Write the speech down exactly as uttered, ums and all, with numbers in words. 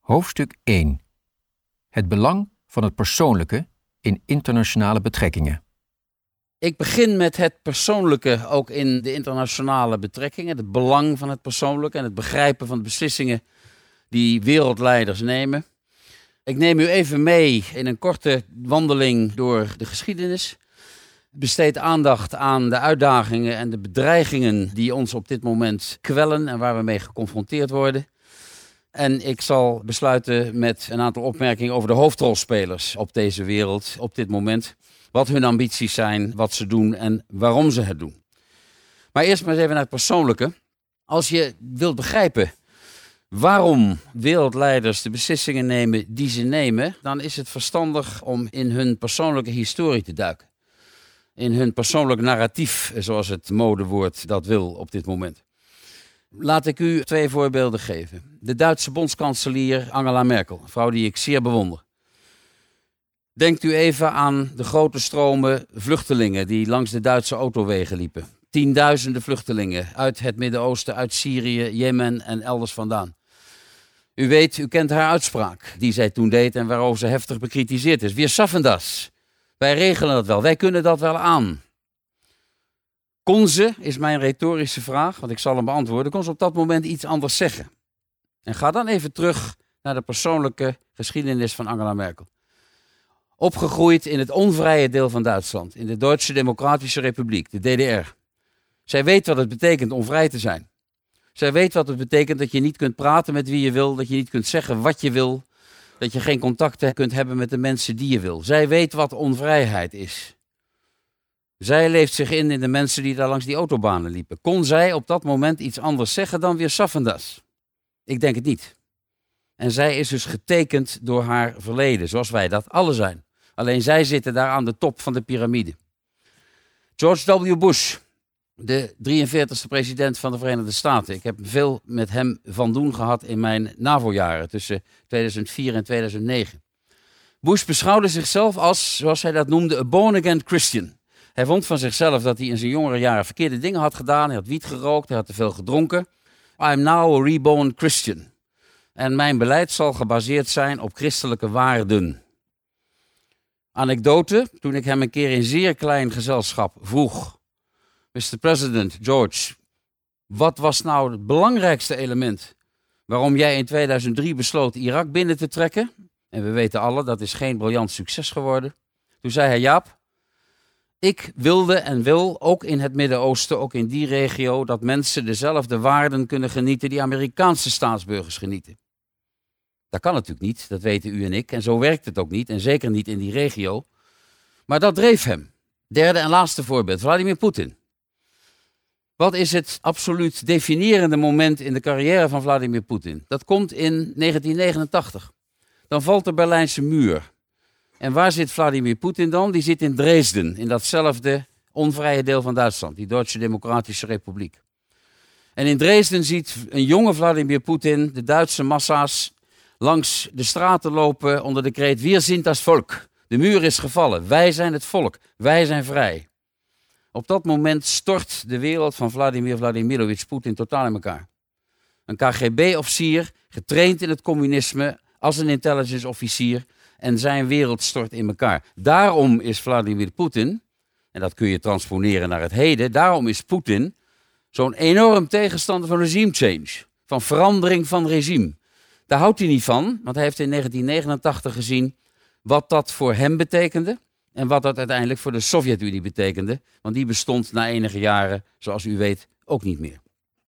Hoofdstuk één. Het belang van het persoonlijke in internationale betrekkingen. Ik begin met het persoonlijke ook in de internationale betrekkingen. Het belang van het persoonlijke en het begrijpen van de beslissingen die wereldleiders nemen. Ik neem u even mee in een korte wandeling door de geschiedenis. Besteed aandacht aan de uitdagingen en de bedreigingen die ons op dit moment kwellen en waar we mee geconfronteerd worden. En ik zal besluiten met een aantal opmerkingen over de hoofdrolspelers op deze wereld op dit moment. Wat hun ambities zijn, wat ze doen en waarom ze het doen. Maar eerst maar eens even naar het persoonlijke. Als je wilt begrijpen waarom wereldleiders de beslissingen nemen die ze nemen, dan is het verstandig om in hun persoonlijke historie te duiken. In hun persoonlijk narratief, zoals het modewoord dat wil op dit moment. Laat ik u twee voorbeelden geven. De Duitse bondskanselier Angela Merkel, een vrouw die ik zeer bewonder. Denkt u even aan de grote stromen vluchtelingen die langs de Duitse autowegen liepen. Tienduizenden vluchtelingen uit het Midden-Oosten, uit Syrië, Jemen en elders vandaan. U weet, u kent haar uitspraak die zij toen deed en waarover ze heftig bekritiseerd is. Wir schaffen das. Wij regelen dat wel, wij kunnen dat wel aan. Kon ze, is mijn retorische vraag, want ik zal hem beantwoorden, kon ze op dat moment iets anders zeggen? En ga dan even terug naar de persoonlijke geschiedenis van Angela Merkel. Opgegroeid in het onvrije deel van Duitsland, in de Duitse Democratische Republiek, de D D R. Zij weet wat het betekent om vrij te zijn. Zij weet wat het betekent dat je niet kunt praten met wie je wil, dat je niet kunt zeggen wat je wil, dat je geen contacten kunt hebben met de mensen die je wil. Zij weet wat onvrijheid is. Zij leeft zich in in de mensen die daar langs die autobanen liepen. Kon zij op dat moment iets anders zeggen dan wir schaffen das? Ik denk het niet. En zij is dus getekend door haar verleden, zoals wij dat alle zijn. Alleen zij zitten daar aan de top van de piramide. George W. Bush, de drieënveertigste president van de Verenigde Staten. Ik heb veel met hem van doen gehad in mijn NAVO-jaren tussen tweeduizend vier en tweeduizend negen. Bush beschouwde zichzelf als, zoals hij dat noemde, a born-again Christian. Hij vond van zichzelf dat hij in zijn jongere jaren verkeerde dingen had gedaan. Hij had wiet gerookt, hij had te veel gedronken. I'm now a reborn Christian. En mijn beleid zal gebaseerd zijn op christelijke waarden. Anekdote, toen ik hem een keer in zeer klein gezelschap vroeg: mister President George, wat was nou het belangrijkste element waarom jij in tweeduizend drie besloot Irak binnen te trekken? En we weten alle, dat is geen briljant succes geworden. Toen zei hij: Jaap, ik wilde en wil ook in het Midden-Oosten, ook in die regio, dat mensen dezelfde waarden kunnen genieten die Amerikaanse staatsburgers genieten. Dat kan natuurlijk niet, dat weten u en ik. En zo werkt het ook niet, en zeker niet in die regio. Maar dat dreef hem. Derde en laatste voorbeeld, Vladimir Poetin. Wat is het absoluut definierende moment in de carrière van Vladimir Poetin? Dat komt in negentien negenentachtig. Dan valt de Berlijnse muur. En waar zit Vladimir Poetin dan? Die zit in Dresden, in datzelfde onvrije deel van Duitsland, die Duitse Democratische Republiek. En in Dresden ziet een jonge Vladimir Poetin de Duitse massa's langs de straten lopen onder de kreet: Wir sind das Volk. De muur is gevallen. Wij zijn het volk. Wij zijn vrij. Op dat moment stort de wereld van Vladimir Vladimirovich Poetin totaal in elkaar. Een K G B-officier, getraind in het communisme als een intelligence-officier, en zijn wereld stort in elkaar. Daarom is Vladimir Poetin, en dat kun je transponeren naar het heden, daarom is Poetin zo'n enorm tegenstander van regime change, van verandering van regime. Daar houdt hij niet van, want hij heeft in negentien negenentachtig gezien wat dat voor hem betekende en wat dat uiteindelijk voor de Sovjet-Unie betekende, want die bestond na enige jaren, zoals u weet, ook niet meer.